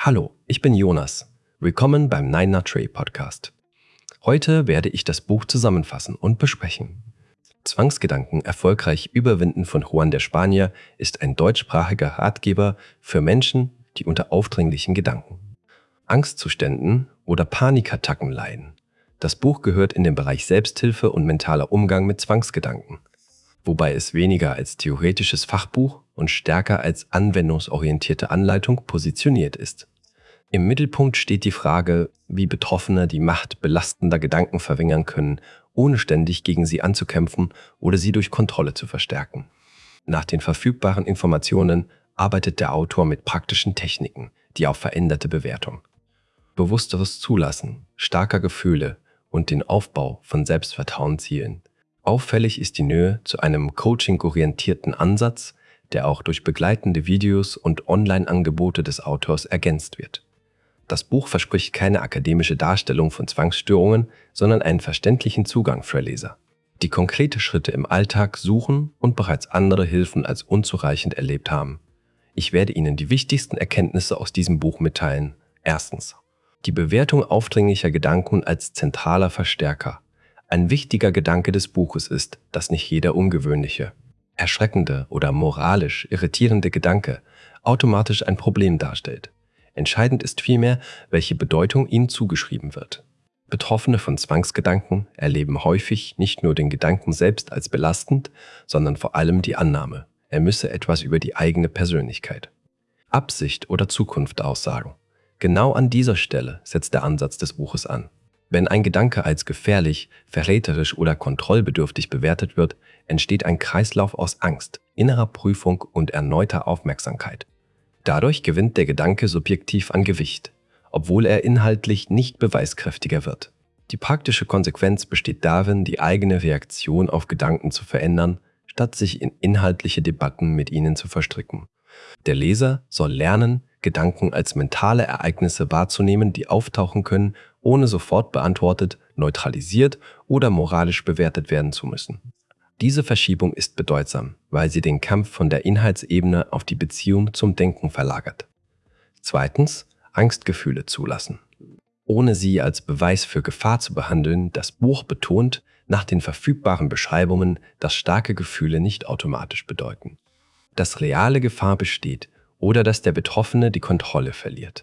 Hallo, ich bin Jonas. Willkommen beim Nine Nut Trey Podcast. Heute werde ich das Buch zusammenfassen und besprechen. Zwangsgedanken erfolgreich überwinden von Juan der Spanier ist ein deutschsprachiger Ratgeber für Menschen, die unter aufdringlichen Gedanken, Angstzuständen oder Panikattacken leiden. Das Buch gehört in den Bereich Selbsthilfe und mentaler Umgang mit Zwangsgedanken, wobei es weniger als theoretisches Fachbuch und stärker als anwendungsorientierte Anleitung positioniert ist. Im Mittelpunkt steht die Frage, wie Betroffene die Macht belastender Gedanken verringern können, ohne ständig gegen sie anzukämpfen oder sie durch Kontrolle zu verstärken. Nach den verfügbaren Informationen arbeitet der Autor mit praktischen Techniken, die auf veränderte Bewertung, bewussteres Zulassen, starker Gefühle und den Aufbau von Selbstvertrauen zielen. Auffällig ist die Nähe zu einem coaching-orientierten Ansatz, der auch durch begleitende Videos und Online-Angebote des Autors ergänzt wird. Das Buch verspricht keine akademische Darstellung von Zwangsstörungen, sondern einen verständlichen Zugang für Leser, die konkrete Schritte im Alltag suchen und bereits andere Hilfen als unzureichend erlebt haben. Ich werde Ihnen die wichtigsten Erkenntnisse aus diesem Buch mitteilen. Erstens: die Bewertung aufdringlicher Gedanken als zentraler Verstärker. Ein wichtiger Gedanke des Buches ist, dass nicht jeder ungewöhnliche, erschreckende oder moralisch irritierende Gedanke automatisch ein Problem darstellt. Entscheidend ist vielmehr, welche Bedeutung ihm zugeschrieben wird. Betroffene von Zwangsgedanken erleben häufig nicht nur den Gedanken selbst als belastend, sondern vor allem die Annahme, er müsse etwas über die eigene Persönlichkeit, Absicht oder Zukunft aussagen. Genau an dieser Stelle setzt der Ansatz des Buches an. Wenn ein Gedanke als gefährlich, verräterisch oder kontrollbedürftig bewertet wird, entsteht ein Kreislauf aus Angst, innerer Prüfung und erneuter Aufmerksamkeit. Dadurch gewinnt der Gedanke subjektiv an Gewicht, obwohl er inhaltlich nicht beweiskräftiger wird. Die praktische Konsequenz besteht darin, die eigene Reaktion auf Gedanken zu verändern, statt sich in inhaltliche Debatten mit ihnen zu verstricken. Der Leser soll lernen, Gedanken als mentale Ereignisse wahrzunehmen, die auftauchen können, ohne sofort beantwortet, neutralisiert oder moralisch bewertet werden zu müssen. Diese Verschiebung ist bedeutsam, weil sie den Kampf von der Inhaltsebene auf die Beziehung zum Denken verlagert. Zweitens: Angstgefühle zulassen. Ohne sie als Beweis für Gefahr zu behandeln, das Buch betont nach den verfügbaren Beschreibungen, dass starke Gefühle nicht automatisch bedeuten, dass reale Gefahr besteht oder dass der Betroffene die Kontrolle verliert.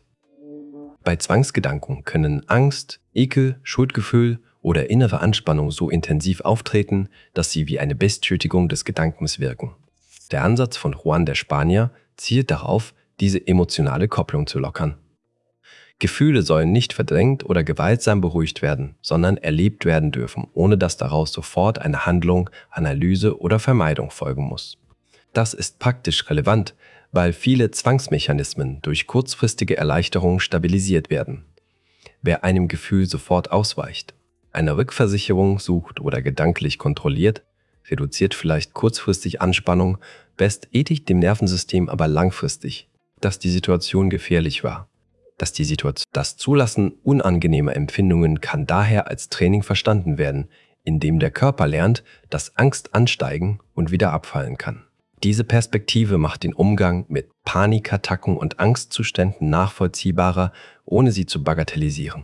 Bei Zwangsgedanken können Angst, Ekel, Schuldgefühl oder innere Anspannung so intensiv auftreten, dass sie wie eine Bestätigung des Gedankens wirken. Der Ansatz von Juan der Spanier zielt darauf, diese emotionale Kopplung zu lockern. Gefühle sollen nicht verdrängt oder gewaltsam beruhigt werden, sondern erlebt werden dürfen, ohne dass daraus sofort eine Handlung, Analyse oder Vermeidung folgen muss. Das ist praktisch relevant, weil viele Zwangsmechanismen durch kurzfristige Erleichterung stabilisiert werden. Wer einem Gefühl sofort ausweicht, eine Rückversicherung sucht oder gedanklich kontrolliert, reduziert vielleicht kurzfristig Anspannung, bestätigt dem Nervensystem aber langfristig, dass die Situation gefährlich war. Das Zulassen unangenehmer Empfindungen kann daher als Training verstanden werden, indem der Körper lernt, dass Angst ansteigen und wieder abfallen kann. Diese Perspektive macht den Umgang mit Panikattacken und Angstzuständen nachvollziehbarer, ohne sie zu bagatellisieren.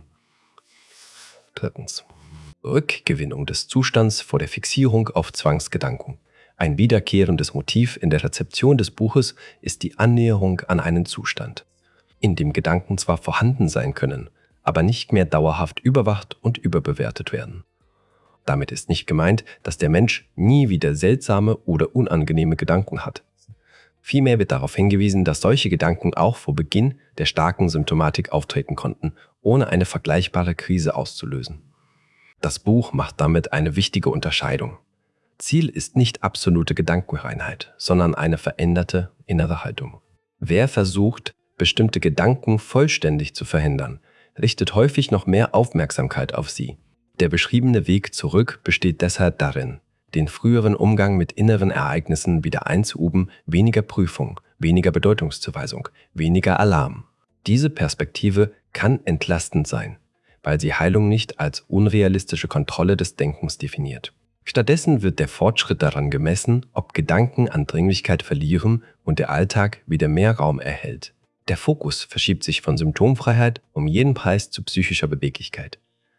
Drittens: Rückgewinnung des Zustands vor der Fixierung auf Zwangsgedanken. Ein wiederkehrendes Motiv in der Rezeption des Buches ist die Annäherung an einen Zustand, in dem Gedanken zwar vorhanden sein können, aber nicht mehr dauerhaft überwacht und überbewertet werden. Damit ist nicht gemeint, dass der Mensch nie wieder seltsame oder unangenehme Gedanken hat. Vielmehr wird darauf hingewiesen, dass solche Gedanken auch vor Beginn der starken Symptomatik auftreten konnten, ohne eine vergleichbare Krise auszulösen. Das Buch macht damit eine wichtige Unterscheidung. Ziel ist nicht absolute Gedankenreinheit, sondern eine veränderte innere Haltung. Wer versucht, bestimmte Gedanken vollständig zu verhindern, richtet häufig noch mehr Aufmerksamkeit auf sie. Der beschriebene Weg zurück besteht deshalb darin, den früheren Umgang mit inneren Ereignissen wieder einzuüben, weniger Prüfung, weniger Bedeutungszuweisung, weniger Alarm. Diese Perspektive kann entlastend sein, weil sie Heilung nicht als unrealistische Kontrolle des Denkens definiert. Stattdessen wird der Fortschritt daran gemessen, ob Gedanken an Dringlichkeit verlieren und der Alltag wieder mehr Raum erhält. Der Fokus verschiebt sich von Symptomfreiheit um jeden Preis zu psychischer Beweglichkeit.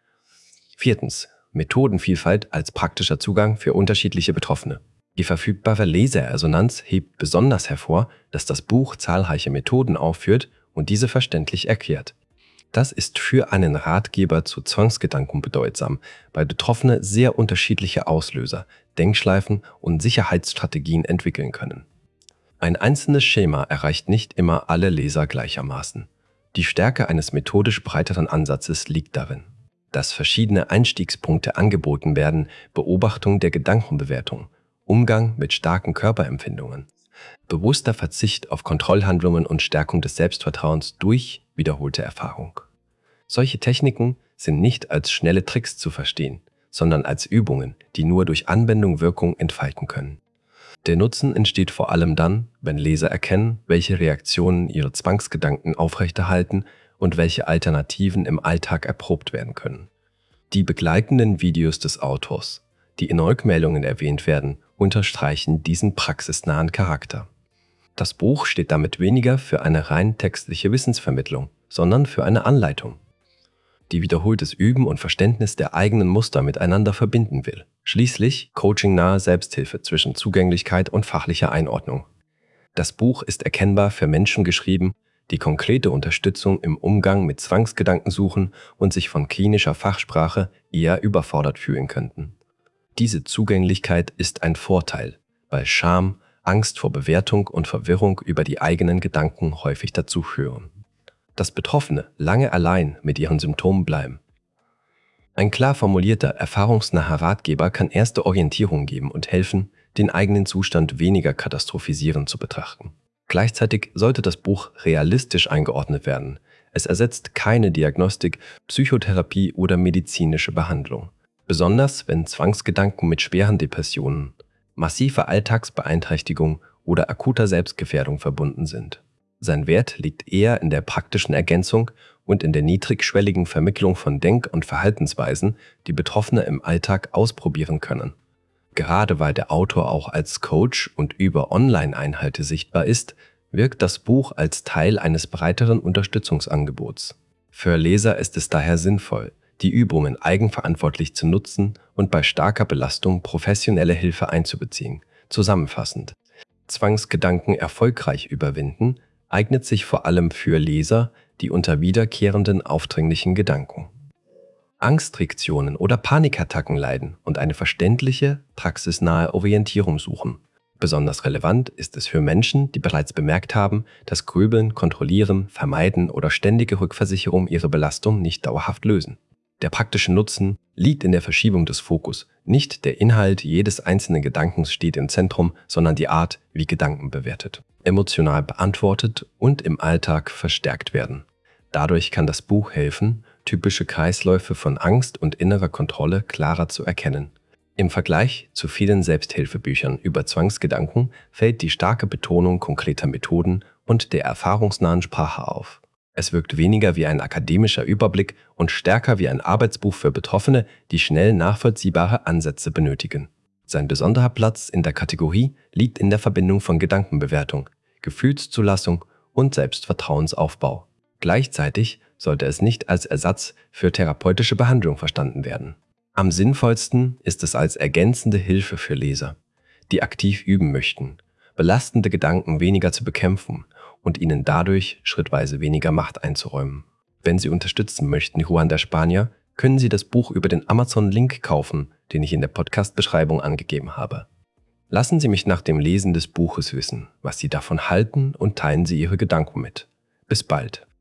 4. Methodenvielfalt als praktischer Zugang für unterschiedliche Betroffene. Die verfügbare Leseresonanz hebt besonders hervor, dass das Buch zahlreiche Methoden aufführt und diese verständlich erklärt. Das ist für einen Ratgeber zu Zwangsgedanken bedeutsam, weil Betroffene sehr unterschiedliche Auslöser, Denkschleifen und Sicherheitsstrategien entwickeln können. Ein einzelnes Schema erreicht nicht immer alle Leser gleichermaßen. Die Stärke eines methodisch breiteren Ansatzes liegt darin, dass verschiedene Einstiegspunkte angeboten werden: Beobachtung der Gedankenbewertung, Umgang mit starken Körperempfindungen, bewusster Verzicht auf Kontrollhandlungen und Stärkung des Selbstvertrauens durch wiederholte Erfahrung. Solche Techniken sind nicht als schnelle Tricks zu verstehen, sondern als Übungen, die nur durch Anwendung Wirkung entfalten können. Der Nutzen entsteht vor allem dann, wenn Leser erkennen, welche Reaktionen ihre Zwangsgedanken aufrechterhalten und welche Alternativen im Alltag erprobt werden können. Die begleitenden Videos des Autors, die in Rückmeldungen erwähnt werden, unterstreichen diesen praxisnahen Charakter. Das Buch steht damit weniger für eine rein textliche Wissensvermittlung, sondern für eine Anleitung, die wiederholtes Üben und Verständnis der eigenen Muster miteinander verbinden will. Schließlich coachingnahe Selbsthilfe zwischen Zugänglichkeit und fachlicher Einordnung. Das Buch ist erkennbar für Menschen geschrieben, die konkrete Unterstützung im Umgang mit Zwangsgedanken suchen und sich von klinischer Fachsprache eher überfordert fühlen könnten. Diese Zugänglichkeit ist ein Vorteil, weil Scham, Angst vor Bewertung und Verwirrung über die eigenen Gedanken häufig dazu führen, dass Betroffene lange allein mit ihren Symptomen bleiben. Ein klar formulierter, erfahrungsnaher Ratgeber kann erste Orientierung geben und helfen, den eigenen Zustand weniger katastrophisierend zu betrachten. Gleichzeitig sollte das Buch realistisch eingeordnet werden. Es ersetzt keine Diagnostik, Psychotherapie oder medizinische Behandlung. Besonders wenn Zwangsgedanken mit schweren Depressionen, massiver Alltagsbeeinträchtigung oder akuter Selbstgefährdung verbunden sind. Sein Wert liegt eher in der praktischen Ergänzung und in der niedrigschwelligen Vermittlung von Denk- und Verhaltensweisen, die Betroffene im Alltag ausprobieren können. Gerade weil der Autor auch als Coach und über Online-Einhalte sichtbar ist, wirkt das Buch als Teil eines breiteren Unterstützungsangebots. Für Leser ist es daher sinnvoll, die Übungen eigenverantwortlich zu nutzen und bei starker Belastung professionelle Hilfe einzubeziehen. Zusammenfassend: Zwangsgedanken erfolgreich überwinden eignet sich vor allem für Leser, die unter wiederkehrenden aufdringlichen Gedanken, Angstreaktionen oder Panikattacken leiden und eine verständliche, praxisnahe Orientierung suchen. Besonders relevant ist es für Menschen, die bereits bemerkt haben, dass Grübeln, Kontrollieren, Vermeiden oder ständige Rückversicherung ihre Belastung nicht dauerhaft lösen. Der praktische Nutzen liegt in der Verschiebung des Fokus. Nicht der Inhalt jedes einzelnen Gedankens steht im Zentrum, sondern die Art, wie Gedanken bewertet, emotional beantwortet und im Alltag verstärkt werden. Dadurch kann das Buch helfen, typische Kreisläufe von Angst und innerer Kontrolle klarer zu erkennen. Im Vergleich zu vielen Selbsthilfebüchern über Zwangsgedanken fällt die starke Betonung konkreter Methoden und der erfahrungsnahen Sprache auf. Es wirkt weniger wie ein akademischer Überblick und stärker wie ein Arbeitsbuch für Betroffene, die schnell nachvollziehbare Ansätze benötigen. Sein besonderer Platz in der Kategorie liegt in der Verbindung von Gedankenbewertung, Gefühlszulassung und Selbstvertrauensaufbau. Gleichzeitig sollte es nicht als Ersatz für therapeutische Behandlung verstanden werden. Am sinnvollsten ist es als ergänzende Hilfe für Leser, die aktiv üben möchten, belastende Gedanken weniger zu bekämpfen und ihnen dadurch schrittweise weniger Macht einzuräumen. Wenn Sie unterstützen möchten, Juan der Spanier, können Sie das Buch über den Amazon-Link kaufen, den ich in der Podcast-Beschreibung angegeben habe. Lassen Sie mich nach dem Lesen des Buches wissen, was Sie davon halten, und teilen Sie Ihre Gedanken mit. Bis bald.